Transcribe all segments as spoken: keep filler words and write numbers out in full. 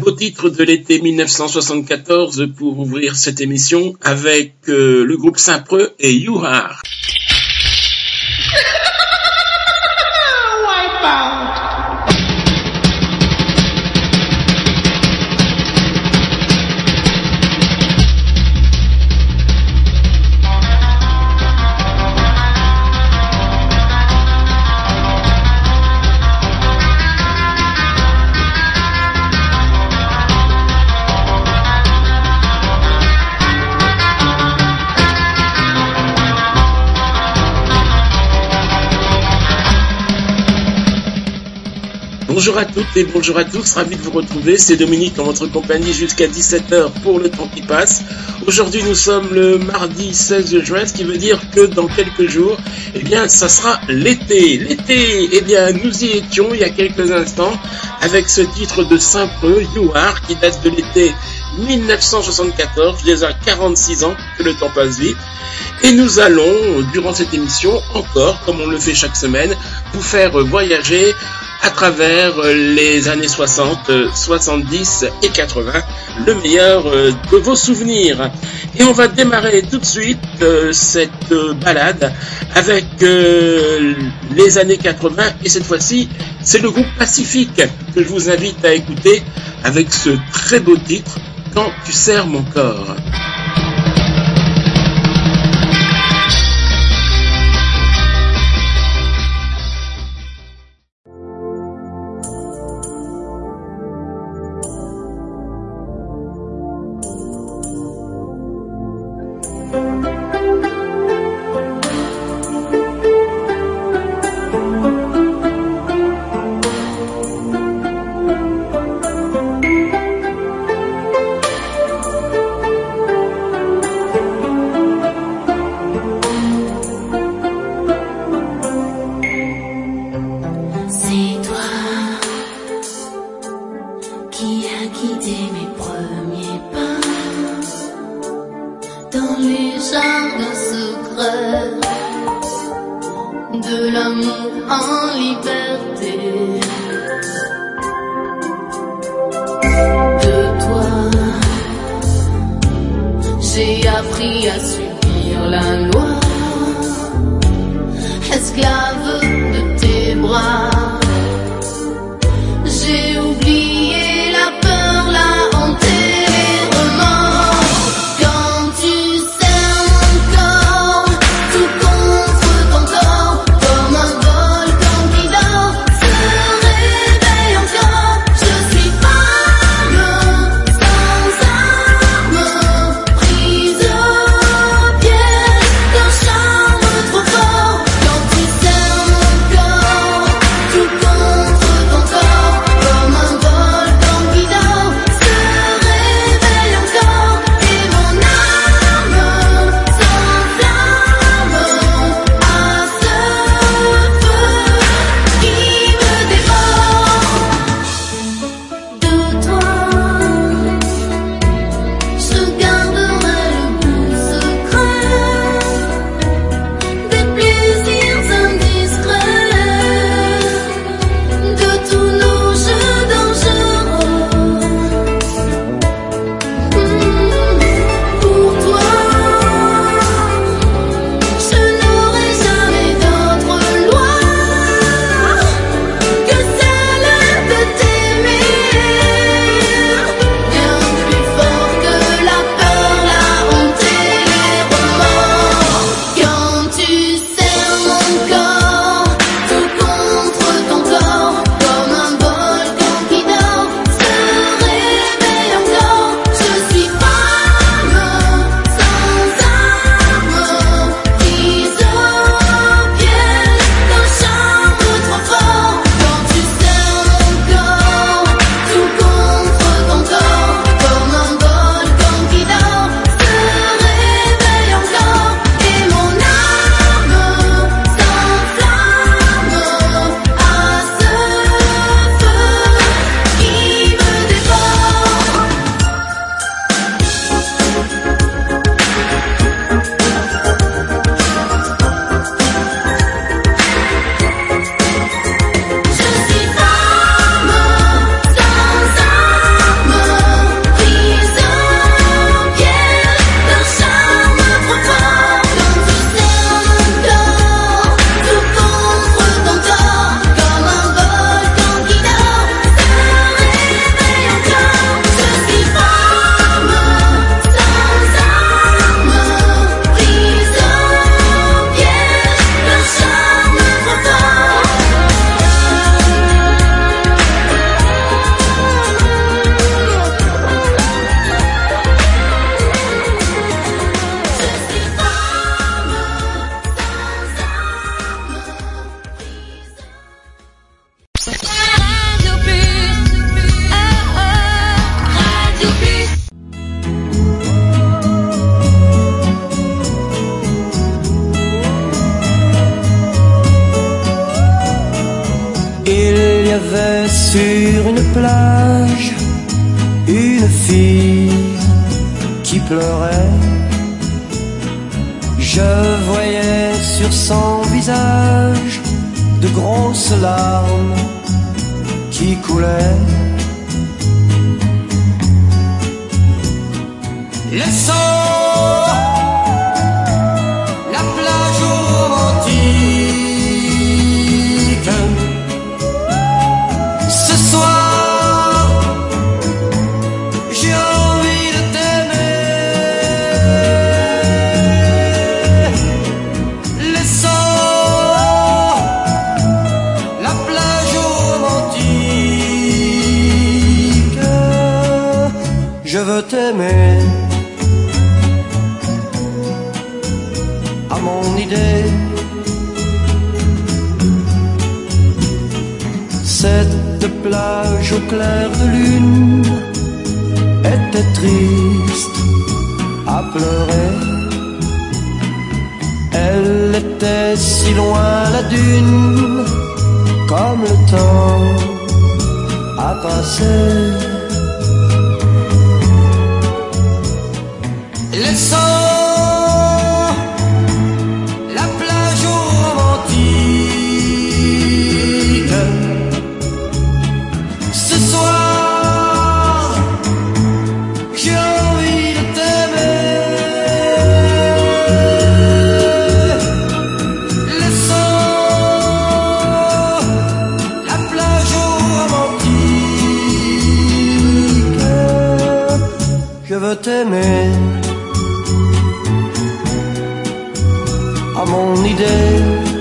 beau titre de l'été mille neuf cent soixante-quatorze pour ouvrir cette émission avec euh, le groupe Saint-Preux et You Are. Bonjour à toutes et bonjour à tous, ravi de vous retrouver, c'est Dominique en votre compagnie jusqu'à dix-sept heures pour le temps qui passe. Aujourd'hui nous sommes le mardi seize juin, ce qui veut dire que dans quelques jours, eh bien ça sera l'été. L'été, eh bien nous y étions il y a quelques instants avec ce titre de Saint-Preux, You Are, qui date de l'été mille neuf cent soixante-quatorze, déjà quarante-six ans que le temps passe vite. Et nous allons, durant cette émission, encore, comme on le fait chaque semaine, vous faire voyager à travers les années soixante, soixante-dix et quatre-vingts, le meilleur de vos souvenirs. Et on va démarrer tout de suite euh, cette euh, balade avec euh, les années quatre-vingts, et cette fois-ci, c'est le groupe Pacifique que je vous invite à écouter avec ce très beau titre, Quand tu serres mon corps. Quand tu serres sur une plage, une fille qui pleurait. Je voyais sur son visage de grosses larmes qui coulaient. Laissons la plage romantique. Ce soir, j'ai envie de t'aimer. Laissons la plage romantique. Je veux t'aimer. À mon idée, cette plage au clair de lune était triste à pleurer. Elle était si loin la dune, comme le temps a passé. Laissons t'aimer. À mon idée,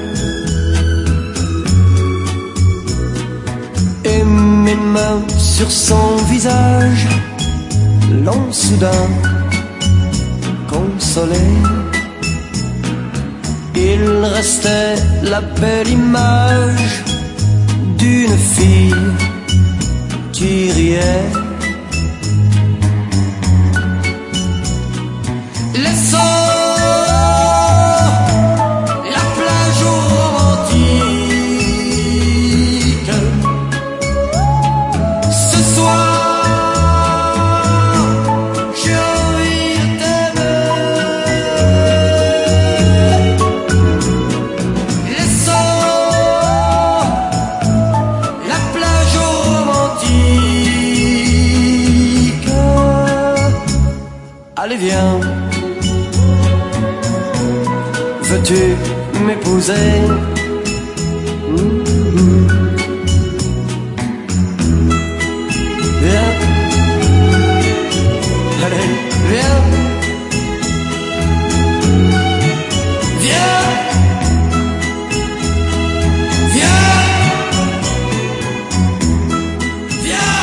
et mes mains sur son visage l'ont soudain consolé. Il restait la belle image d'une fille qui riait. Laissons la plage romantique. Ce soir, j'ai envie de t'aimer. Laissons la plage romantique. Allez, viens. Veux-tu m'épouser? Mmh. Viens. Allez, viens. Viens. Viens. Viens.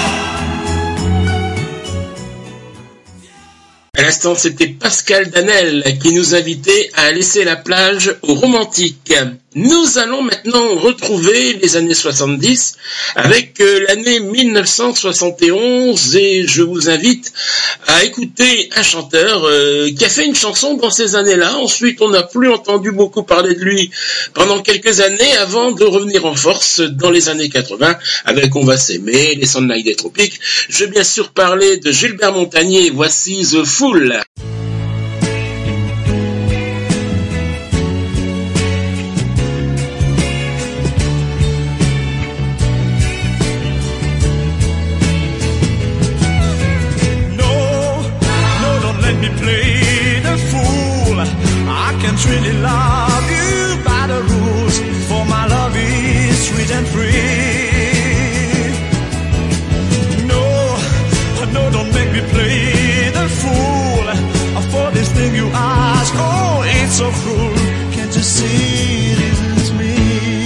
À l'instant, c'était Pascal Danel qui nous invitait à laisser la plage aux romantiques. Nous allons maintenant retrouver les années soixante-dix avec euh, l'année mille neuf cent soixante et onze et je vous invite à écouter un chanteur euh, qui a fait une chanson dans ces années-là. Ensuite, on n'a plus entendu beaucoup parler de lui pendant quelques années avant de revenir en force dans les années quatre-vingts avec On va s'aimer, Les Sunlight des Tropiques. Je vais bien sûr parler de Gilbert Montagné. Voici The Fool. Really love you by the rules, for my love is sweet and free. No, no, don't make me play the fool for this thing you ask. Oh, it's so cruel. Can't you see it isn't me?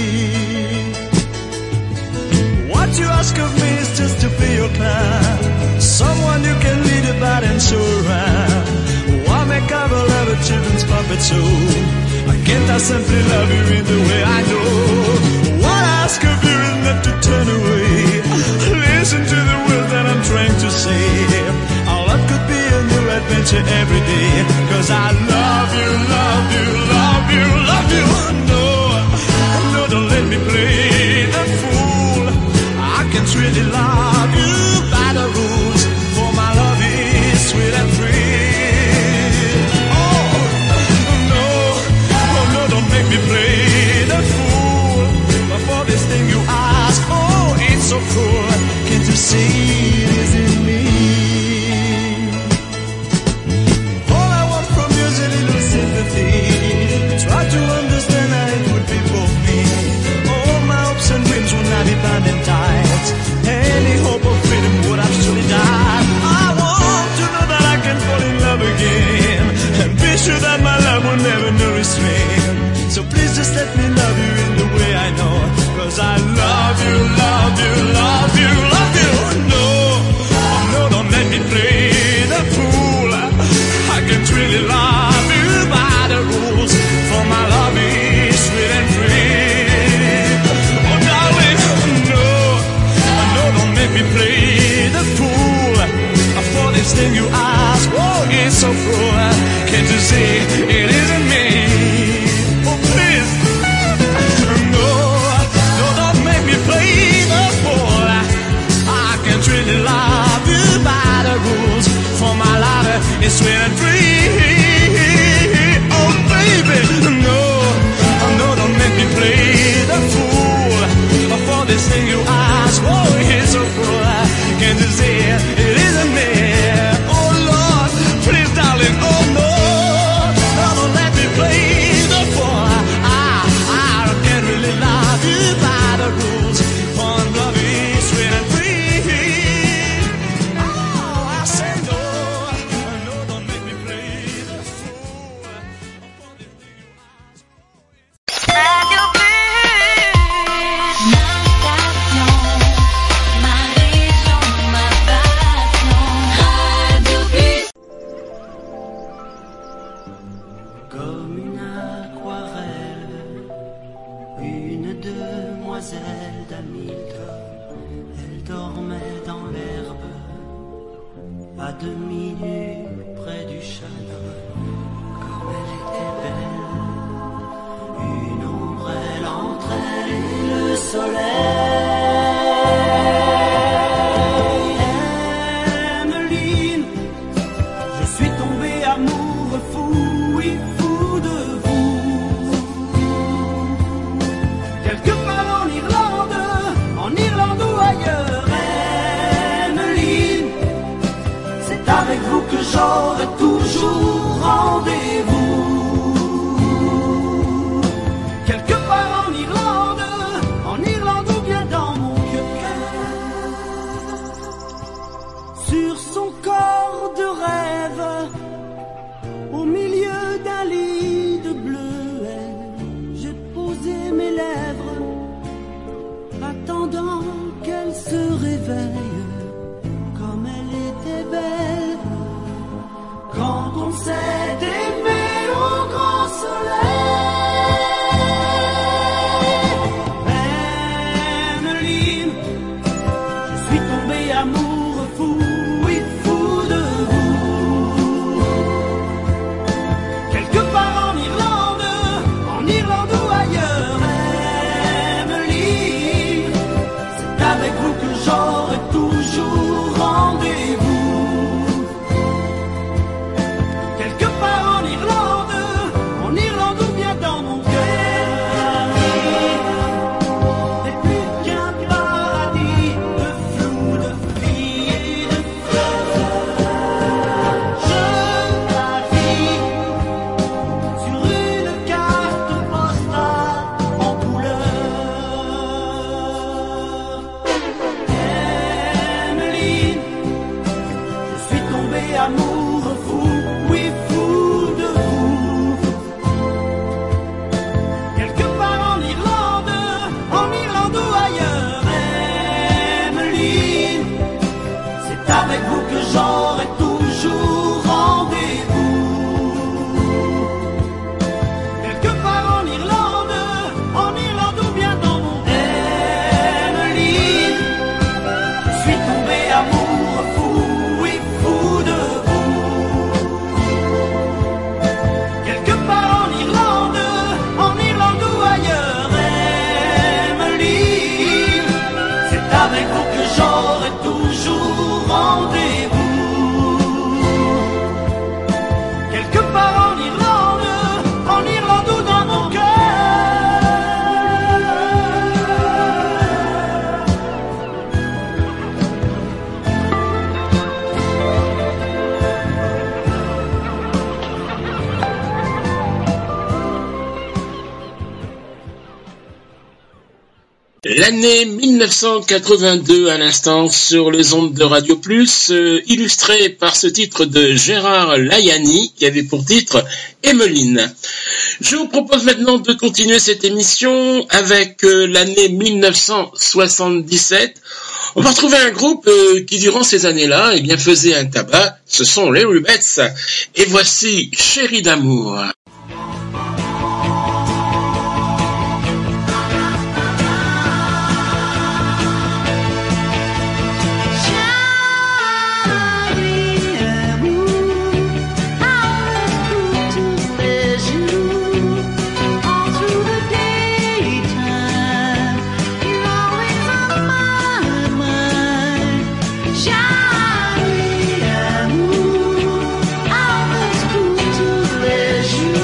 What you ask of me is just to be your clown, someone you can lead about and show around. Why make up a lot of children's puppet show? Can't I simply love you in the way I know? What I ask of you is not to turn away. Listen to the words that I'm trying to say. Our love could be a new adventure every day. Cause I love you, love you, love you, love you. No, no, don't let me play the fool. I can can't really love you by the rules, for my love is sweet and free. Oh, no, oh no, don't make me play the fool. But for this thing you ask, oh, it's so cruel. Can't you see it is in me? All I want from you is a little sympathy. Try to understand how it would be for me. All my hopes and dreams will now be bound and tied. Any hope of freedom would have surely died. I want to know that I can fall in love again, and be sure that my love will never know restraint. So please just let me love you in the way I know, 'cause I love you, love you, love you, love you. No, oh no, don't let me play the fool. I can't really love you by the rules, for my love is sweet and free. Oh darling, no, oh no, don't make me play the fool. For this thing you ask, oh, it's so cruel. Can't you see it isn't me? Oh please, no, no, don't make me play the fool. I can't really love you by the rules, for my love is sweet and free. Oh baby, no, oh no, don't make me play the fool. For this thing you ask, oh, it's so cruel. Can't you see it, it isn't me? Oh Lord, please darling, oh no, no, don't let me play the fool. I, I can't really love you by the rules, for love is sweet and free. Oh, I say no, no, don't make me play the fool. For this thing you ask, oh, Radio Plus, ma station, ma région, ma passion. Radio Plus. Comme une aquarelle, une demoiselle d'Hamilton, elle dormait dans l'herbe, à demi nue près du chagrin. Comme elle était belle, une ombrelle entre elle et le soleil. Emmeline, je suis tombé amoureux fou, oui, fou de vous. Quelque part en Irlande, en Irlande ou ailleurs. Emmeline, c'est avec vous que L'année mille neuf cent quatre-vingt-deux à l'instant sur les ondes de Radio Plus, euh, illustré par ce titre de Gérard Layani qui avait pour titre Emmeline. Je vous propose maintenant de continuer cette émission avec euh, l'année mille neuf cent soixante-dix-sept. On va retrouver un groupe euh, qui durant ces années-là eh bien, faisait un tabac, ce sont les Rubettes. Et voici Chérie d'amour. You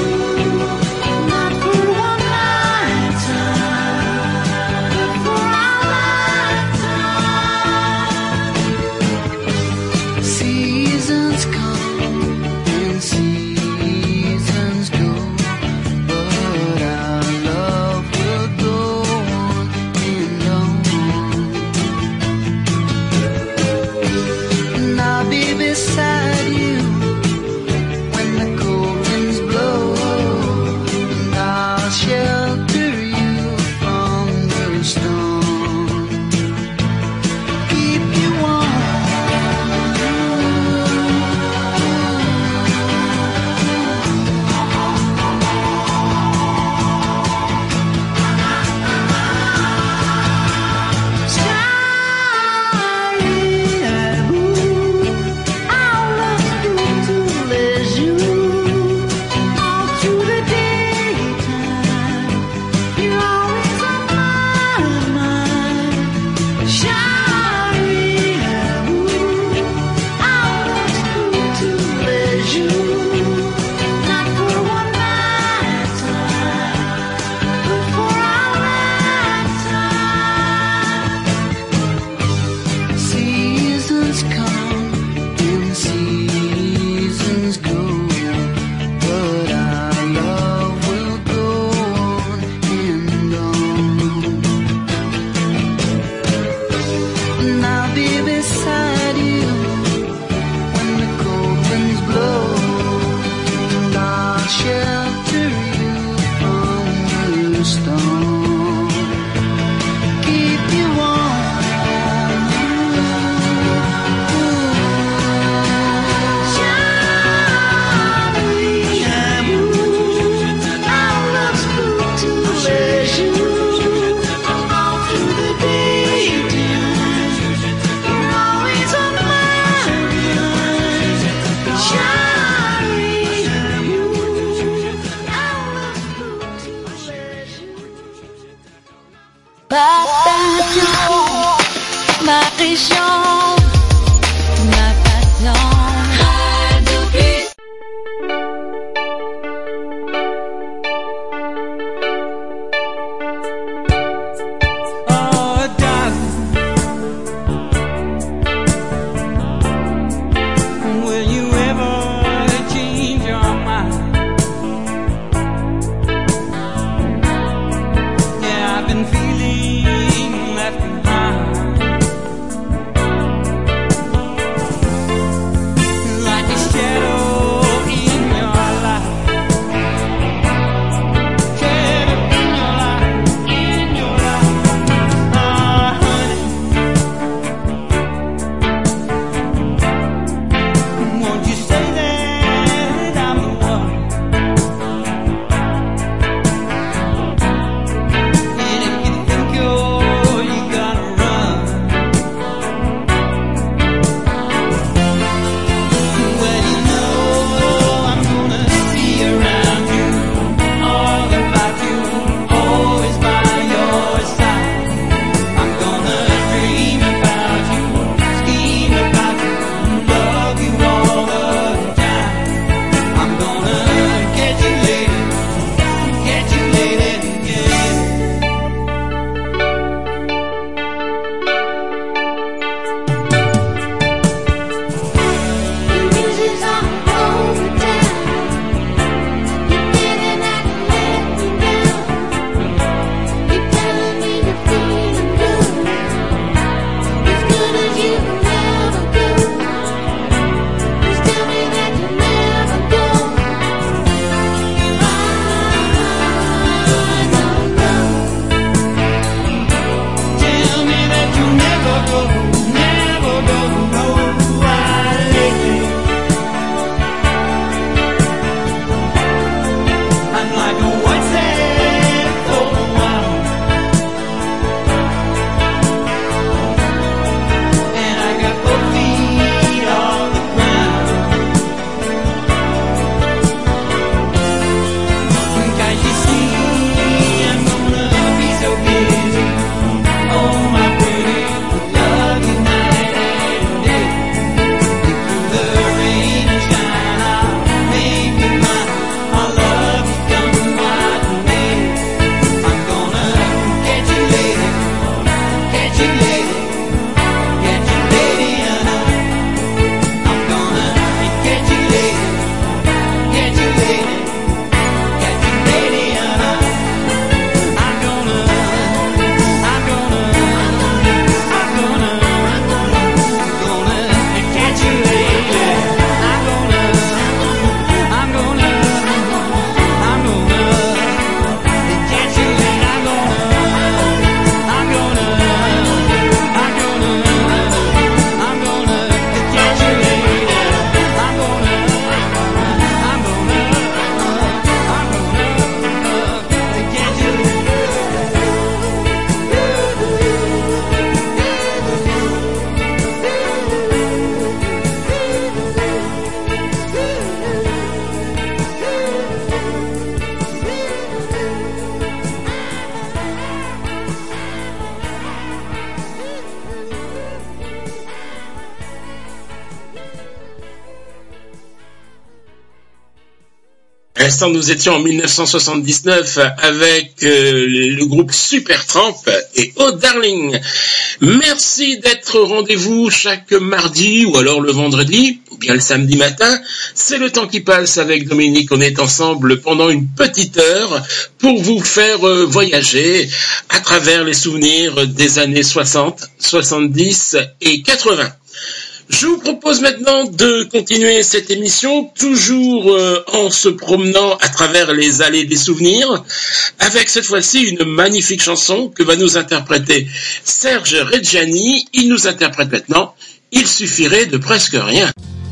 l'instant, nous étions en mille neuf cent soixante-dix-neuf avec euh, le groupe Supertramp et Oh Darling. Merci d'être au rendez-vous chaque mardi ou alors le vendredi ou bien le samedi matin. C'est le temps qui passe avec Dominique. On est ensemble pendant une petite heure pour vous faire euh, voyager à travers les souvenirs des années soixante, soixante-dix et quatre-vingts. Je vous propose maintenant de continuer cette émission, toujours euh, en se promenant à travers les allées des souvenirs, avec cette fois-ci une magnifique chanson que va nous interpréter Serge Reggiani. Il nous interprète maintenant « Il suffirait de presque rien ».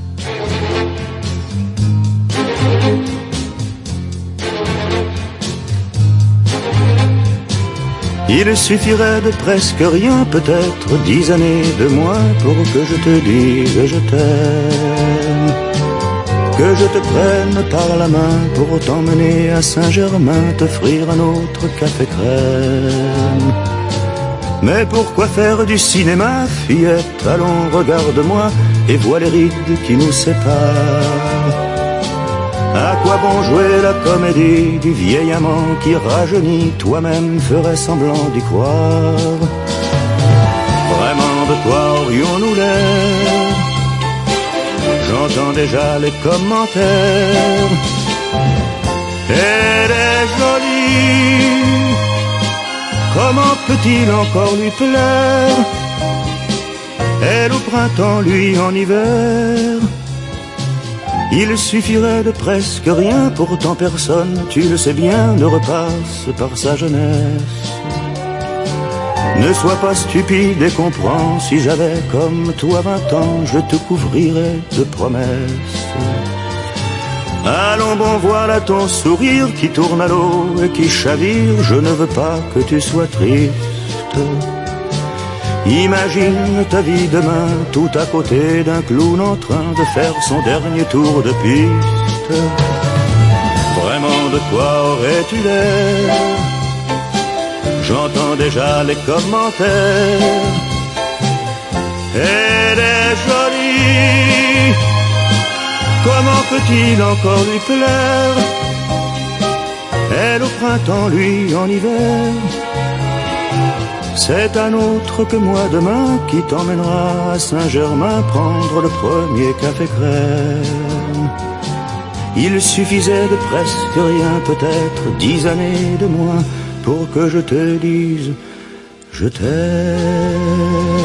Il suffirait de presque rien, peut-être dix années de moins pour que je te dise je t'aime. Que je te prenne par la main pour t'emmener à Saint-Germain, t'offrir un autre café crème. Mais pourquoi faire du cinéma, fillette? Allons, regarde-moi et vois les rides qui nous séparent. À quoi bon jouer la comédie du vieil amant qui rajeunit? Toi-même ferais semblant d'y croire. Vraiment, de quoi aurions-nous l'air? J'entends déjà les commentaires. Elle est jolie, comment peut-il encore lui plaire? Elle au printemps, lui en hiver. Il suffirait de presque rien, pourtant personne, tu le sais bien, ne repasse par sa jeunesse. Ne sois pas stupide et comprends, si j'avais comme toi vingt ans, je te couvrirais de promesses. Allons bon, voilà ton sourire qui tourne à l'eau et qui chavire, je ne veux pas que tu sois triste. Imagine ta vie demain, tout à côté d'un clown en train de faire son dernier tour de piste. Vraiment, de quoi aurais-tu l'air? J'entends déjà les commentaires. Elle est jolie, comment peut-il encore lui plaire? Elle au printemps, lui en hiver. C'est un autre que moi demain qui t'emmènera à Saint-Germain prendre le premier café crème. Il suffisait de presque rien, peut-être dix années de moins, pour que je te dise je t'aime.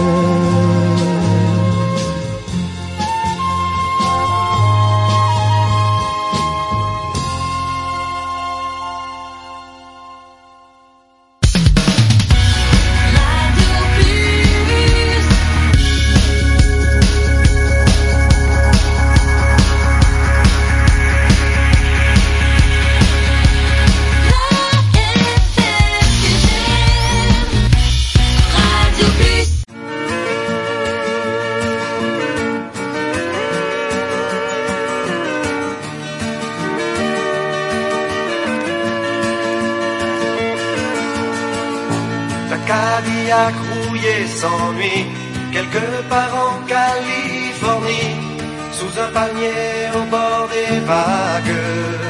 Cadillac rouillé s'ennuie quelque part en Californie, sous un palmier au bord des vagues.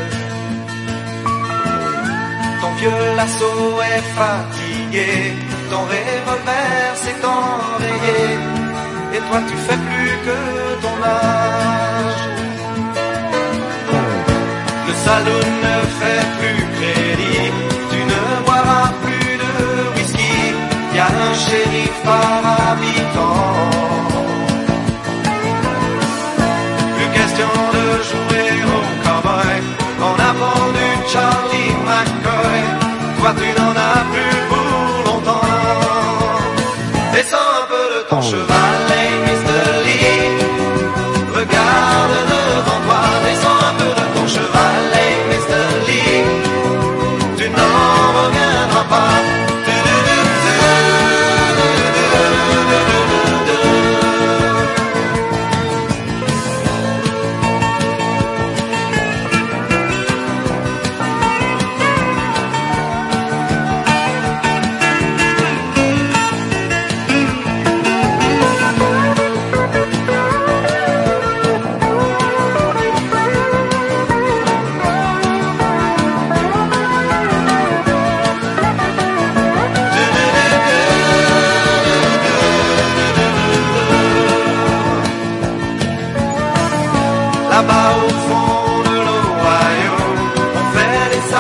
Ton vieux lasso est fatigué, ton revolver s'est enrayé, et toi tu fais plus que ton âge. Le saloon ne fait plus crédit, tu ne boiras plus. Y a un shérif par habitant. Plus question de jouer au cowboy. On a vendu Charlie McCoy. Toi tu n'en as plus pour longtemps. Descends un peu de ton cheval, hey mister Lee. Regarde devant toi. Descends un peu de ton cheval, hey mister Lee. Tu n'en reviendras pas.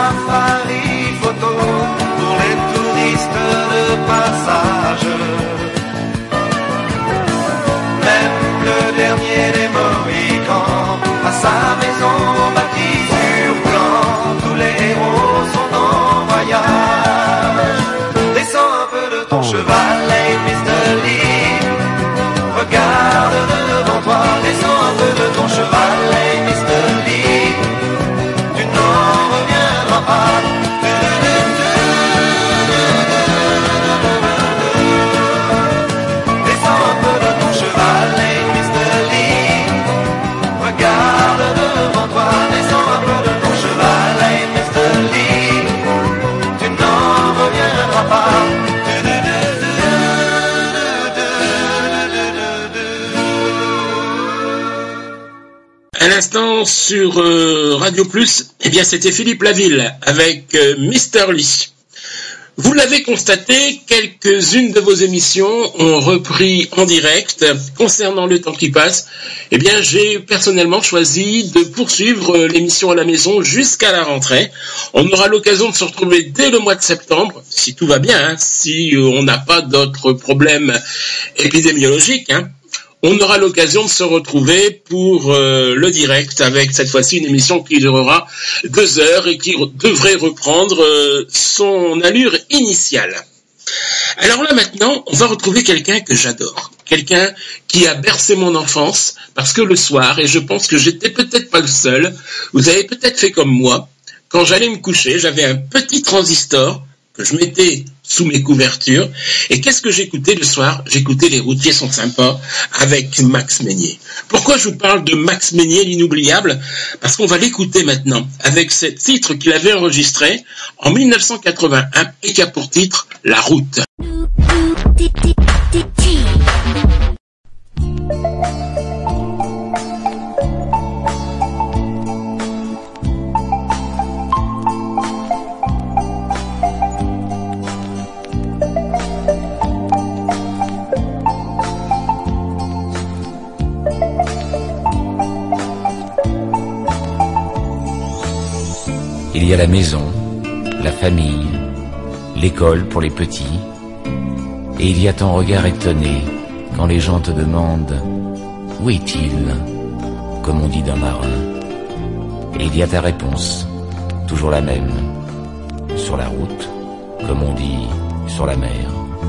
safari photo pour les touristes de passage. Même le dernier des Mohicans a sa maison bâtie sur plan. Tous les héros sont en voyage. Descends un peu de ton cheval, hey mister Lee. Regarde devant toi, descends un peu de ton cheval, hey mister Lee. Tu n'en reviendras pas. Descends un peu de ton cheval, hey mister Lee. Regarde devant toi, descends un peu de ton cheval, hey mister Lee. Tu n'en reviendras pas. À l'instant sur euh, Radio Plus, eh bien c'était Philippe Laville avec euh, mister Lee. Vous l'avez constaté, quelques-unes de vos émissions ont repris en direct. Concernant le temps qui passe, eh bien j'ai personnellement choisi de poursuivre l'émission à la maison jusqu'à la rentrée. On aura l'occasion de se retrouver dès le mois de septembre, si tout va bien, hein, si euh, on n'a pas d'autres problèmes épidémiologiques, hein. On aura l'occasion de se retrouver pour euh, le direct avec cette fois-ci une émission qui durera deux heures et qui re- devrait reprendre euh, son allure initiale. Alors là maintenant, on va retrouver quelqu'un que j'adore, quelqu'un qui a bercé mon enfance parce que le soir, et je pense que j'étais peut-être pas le seul, vous avez peut-être fait comme moi, quand j'allais me coucher, j'avais un petit transistor que je mettais sous mes couvertures. Et qu'est-ce que j'écoutais le soir? J'écoutais Les Routiers sont sympas avec Max Meignier. Pourquoi je vous parle de Max Meignier, l'inoubliable? Parce qu'on va l'écouter maintenant avec ce titre qu'il avait enregistré en mille neuf cent quatre-vingt-un et qui a pour titre La Route. Il y a la maison, la famille, l'école pour les petits, et il y a ton regard étonné quand les gens te demandent « Où est-il ?» comme on dit d'un marin. Et il y a ta réponse, toujours la même, sur la route, comme on dit sur la mer.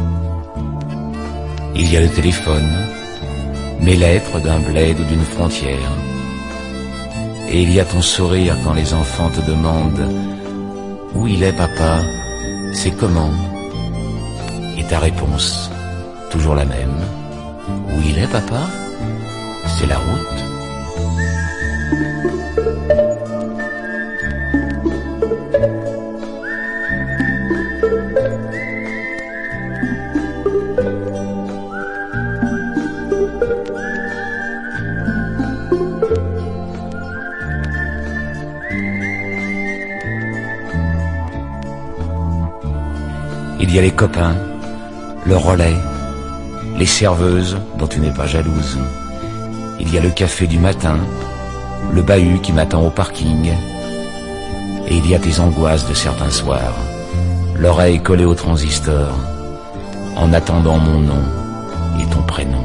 Il y a le téléphone, mes lettres d'un bled ou d'une frontière. Et il y a ton sourire quand les enfants te demandent « Où il est, papa? C'est comment ?» Et ta réponse, toujours la même. « Où il est, papa? C'est la route. » Il y a les copains, le relais, les serveuses dont tu n'es pas jalouse. Il y a le café du matin, le bahut qui m'attend au parking. Et il y a tes angoisses de certains soirs, l'oreille collée au transistor, en attendant mon nom et ton prénom.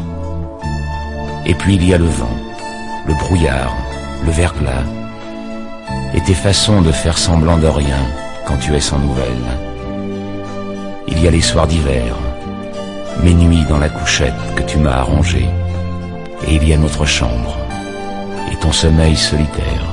Et puis il y a le vent, le brouillard, le verglas, et tes façons de faire semblant de rien quand tu es sans nouvelles. Il y a les soirs d'hiver, mes nuits dans la couchette que tu m'as arrangée, et il y a notre chambre et ton sommeil solitaire.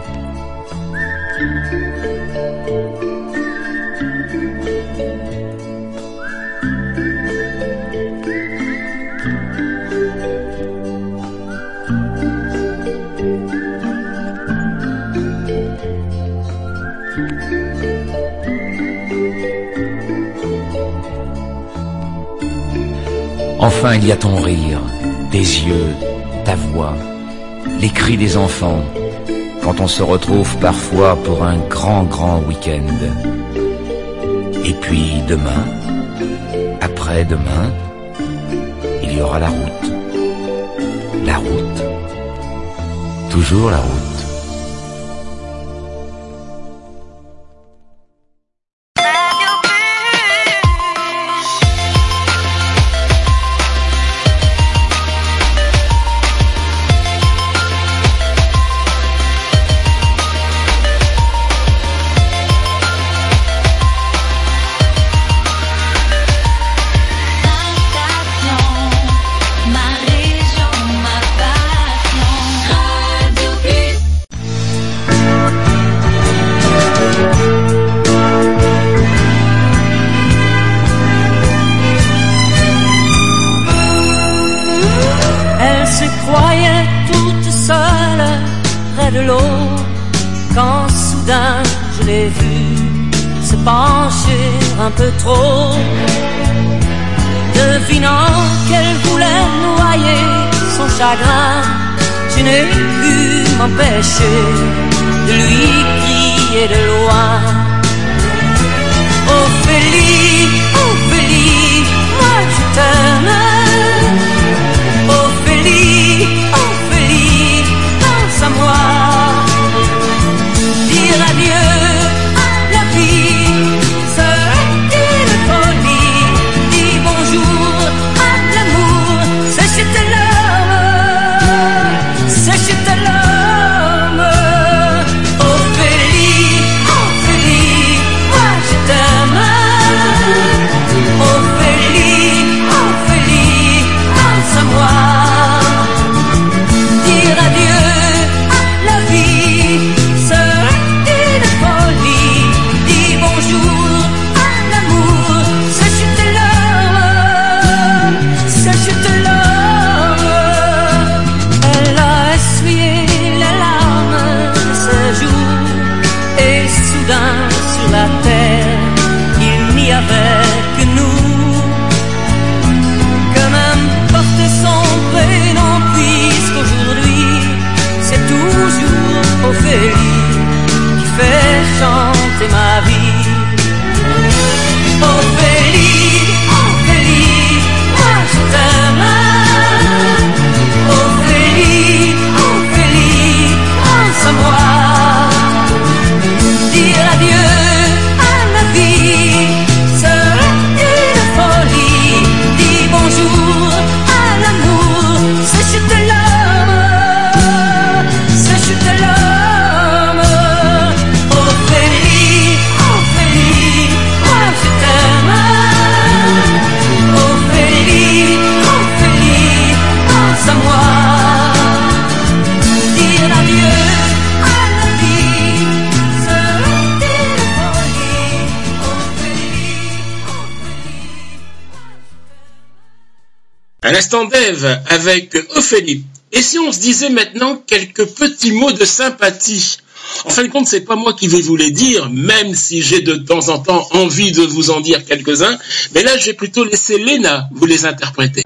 Enfin, il y a ton rire, tes yeux, ta voix, les cris des enfants, quand on se retrouve parfois pour un grand, grand week-end. Et puis demain, après-demain, il y aura la route. La route. Toujours la route. l'ai vu se pencher un peu trop, devinant qu'elle voulait noyer son chagrin. Je n'ai pu m'empêcher de lui crier de loin: Ophélie, Ophélie, moi je t'aime. Ophélie, Ophélie, pense à moi. Dire adieu à la vie serait une folie. Dis bonjour à l'amour, sèche tes larmes, sèche tes larmes. Ophélie, Ophélie, moi je t'aime. Ophélie, Ophélie, pense à moi. Dire adieu à la vie serait une folie. Dis bonjour à l'amour, sèche tes larmes, sèche tes larmes. Elle a essuyé les larmes de ce jour, et soudain sur la terre il n'y avait que nous. Que m'importe son prénom, puisqu'aujourd'hui c'est toujours Ophélie qui fait chanter ma vie. Ophélie, Ophélie, moi je t'aime. Ophélie, Ophélie, pense à moi. Dire adieu à la vie serait une folie. Dis bonjour à l'amour, sèche tes larmes, sèche tes larmes. Ophélie, Ophélie, moi je t'aime. Ophélie, Ophélie, pense à moi. Dire adieu à la vie serait une folie. Ophélie, Ophélie. À l'instant d'Ève avec Ophélie. Et si on se disait maintenant quelques petits mots de sympathie? En fin de compte, c'est pas moi qui vais vous les dire, même si j'ai de temps en temps envie de vous en dire quelques-uns, mais là, je vais plutôt laisser Léna vous les interpréter.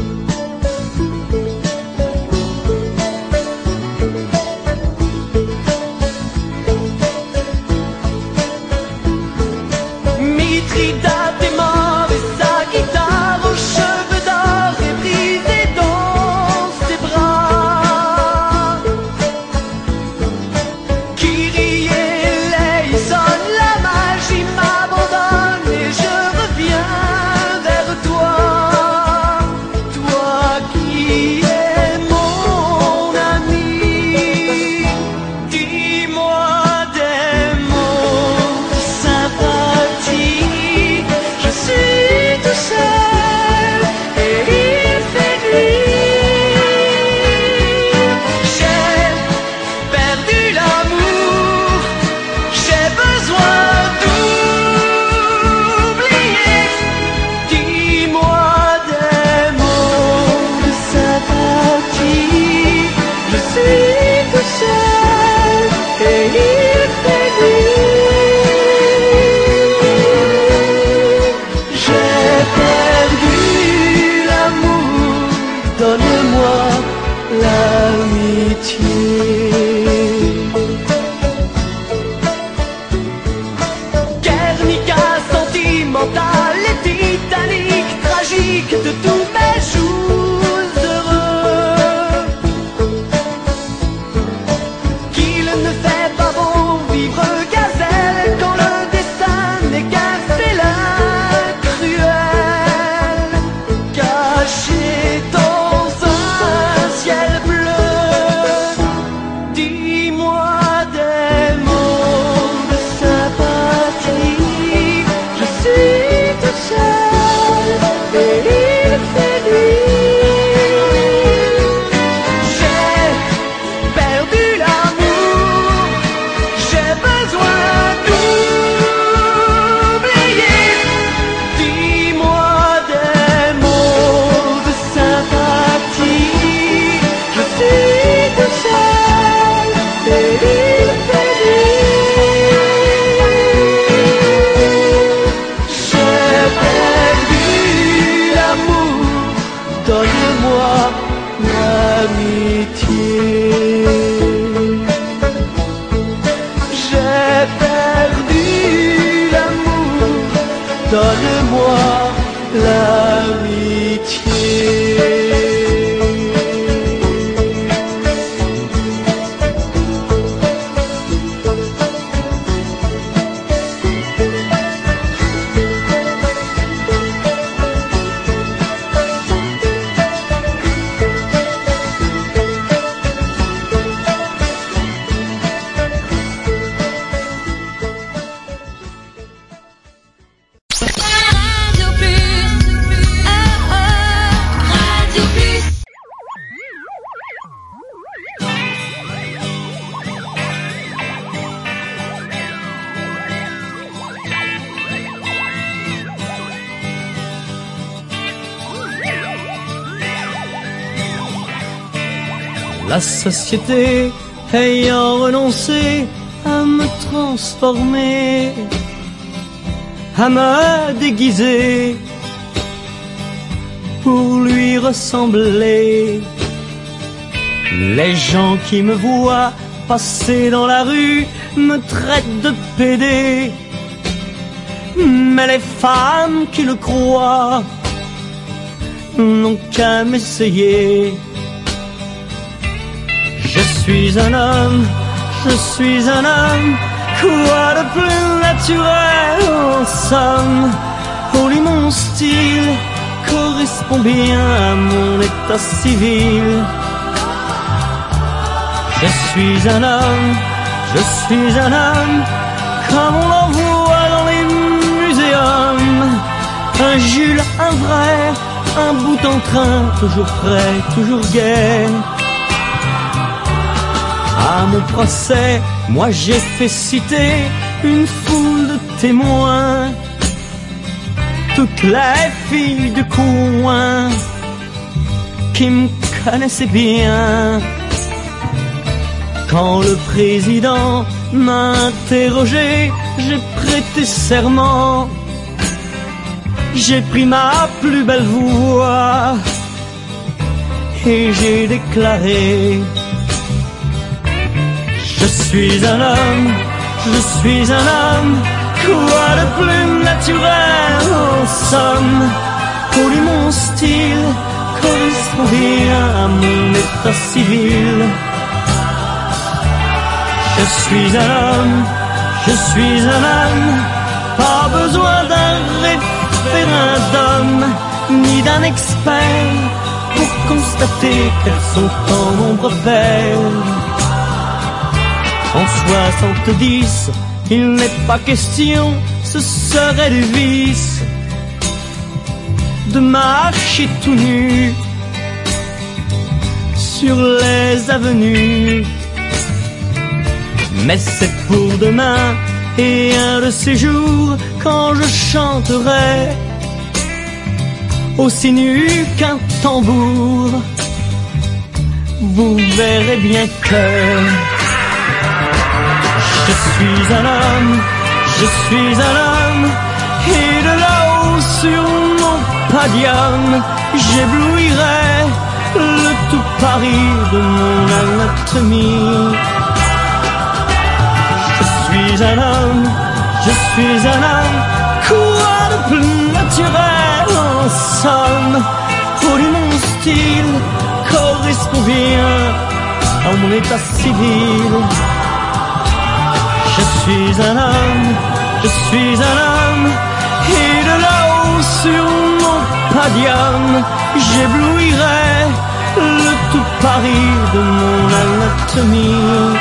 Mithridate est mort et sa guitare aux cheveux d'or est brisée dans ses bras. Kyrie eleison, la magie m'abandonne et je reviens vers toi. Toi qui es mon ami, dis-moi des mots de sympathie. Je suis tout seul et il fait nuit. J'ai perdu l'amour, j'ai besoin d'oublier. Dis-moi des mots de sympathie. Je suis tout seul et il fait nuit. J'ai perdu l'amour, donne-moi l'amitié. Guernica sentimentale et Titanic tragique de tous mes jours heureux. Qu'il ne fait pas bon vivre gazelle quand le destin n'est qu'un félin cruel, caché dans un ciel bleu. Dis-moi des mots de sympathie. Je suis tout seul et il donne-moi l'amitié. Radio Plus, oh oh, Radio Plus. La société ayant renoncé à me transformer, à me déguiser pour lui ressembler. Les gens qui me voient passer dans la rue me traitent de pédé, mais les femmes qui le croient n'ont qu'à m'essayer. Je suis un homme, je suis un homme, quoi de plus naturel en somme. Oh, lui, mon style correspond bien à mon état civil. Je suis un homme, je suis un homme, comme on l'en voit dans les muséums. Un Jules, un vrai, un bout en train, toujours prêt, toujours gai. À mon procès, moi j'ai fait citer une foule de témoins, toutes les filles du coin qui me connaissaient bien. Quand le président m'a interrogé, j'ai prêté serment, j'ai pris ma plus belle voix et j'ai déclaré: je suis un homme, je suis un homme, quoi de plus naturel en somme. Pour lui, mon style correspond bien à mon état civil. Je suis un homme, je suis un homme, pas besoin d'un référendum ni d'un expert pour constater qu'elles sont en nombre belles. En soixante-dix, il n'est pas question, ce serait du vice, de marcher tout nu sur les avenues. Mais c'est pour demain et un de ces jours quand je chanterai aussi nu qu'un tambour. Vous verrez bien que je suis un homme, je suis un homme, et de là-haut sur mon podium, j'éblouirai le tout Paris de mon anatomie. Je suis un homme, je suis un homme, quoi de plus naturel en somme. Pour lui, mon style correspond bien à mon état civil. Je suis un homme, je suis un homme, et de là-haut sur mon podium, j'éblouirai le tout Paris de mon anatomie.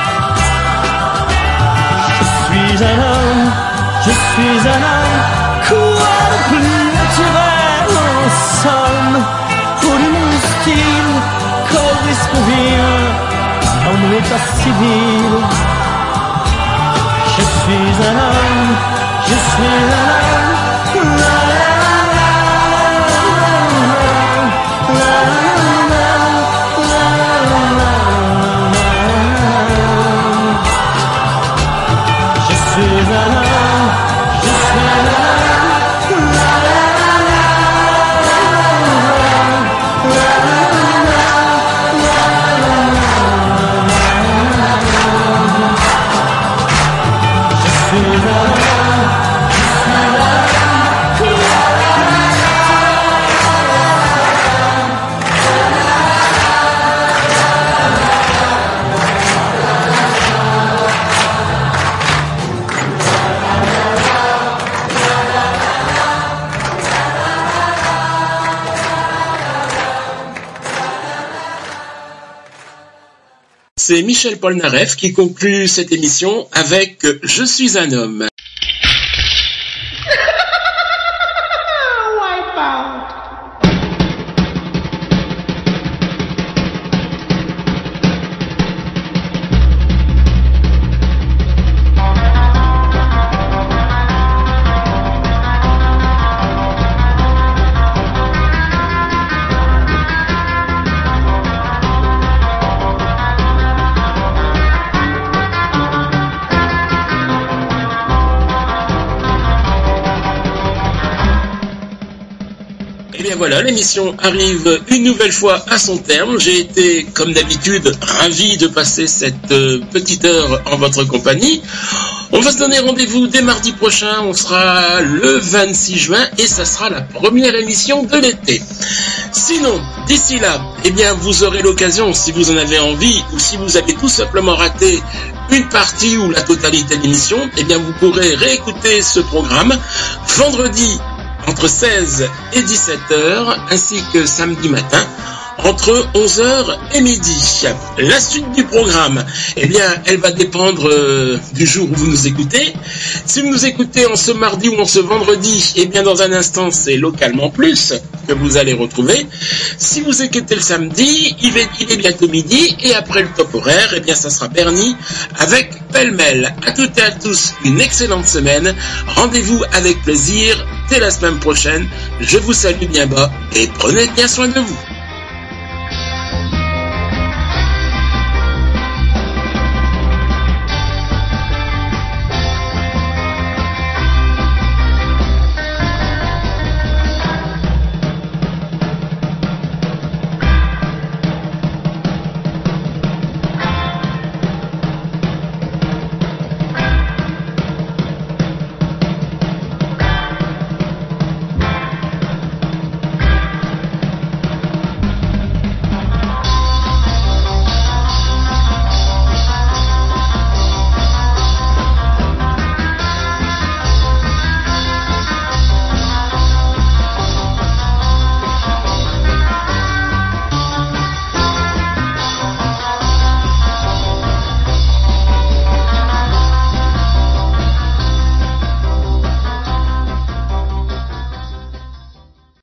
Je suis un homme, je suis un homme, quoi de plus naturel en somme. Pour lui, mon style correspond bien à mon état civil. Je suis un homme, je suis un homme, la la la la la je suis un homme, je suis un homme, la la la je suis un homme, je suis un homme. c'est Michel Polnareff qui conclut cette émission avec « Je suis un homme ». Voilà, l'émission arrive une nouvelle fois à son terme. J'ai été, comme d'habitude, ravi de passer cette euh, petite heure en votre compagnie. On va se donner rendez-vous dès mardi prochain. On sera le vingt-six juin et ça sera la première émission de l'été. Sinon, d'ici là, eh bien, vous aurez l'occasion, si vous en avez envie ou si vous avez tout simplement raté une partie ou la totalité de l'émission, eh bien, vous pourrez réécouter ce programme vendredi entre seize et dix-sept heures, ainsi que samedi matin, entre onze heures et midi. La suite du programme, eh bien, elle va dépendre euh, du jour où vous nous écoutez. Si vous nous écoutez en ce mardi ou en ce vendredi, eh bien, dans un instant, c'est Localement Plus que vous allez retrouver. Si vous écoutez le samedi, il est, il est bientôt midi, et après le top horaire, eh bien, ça sera Bernie avec Pêle-mêle. À toutes et à tous, une excellente semaine. Rendez-vous avec plaisir dès la semaine prochaine. Je vous salue bien bas et prenez bien soin de vous.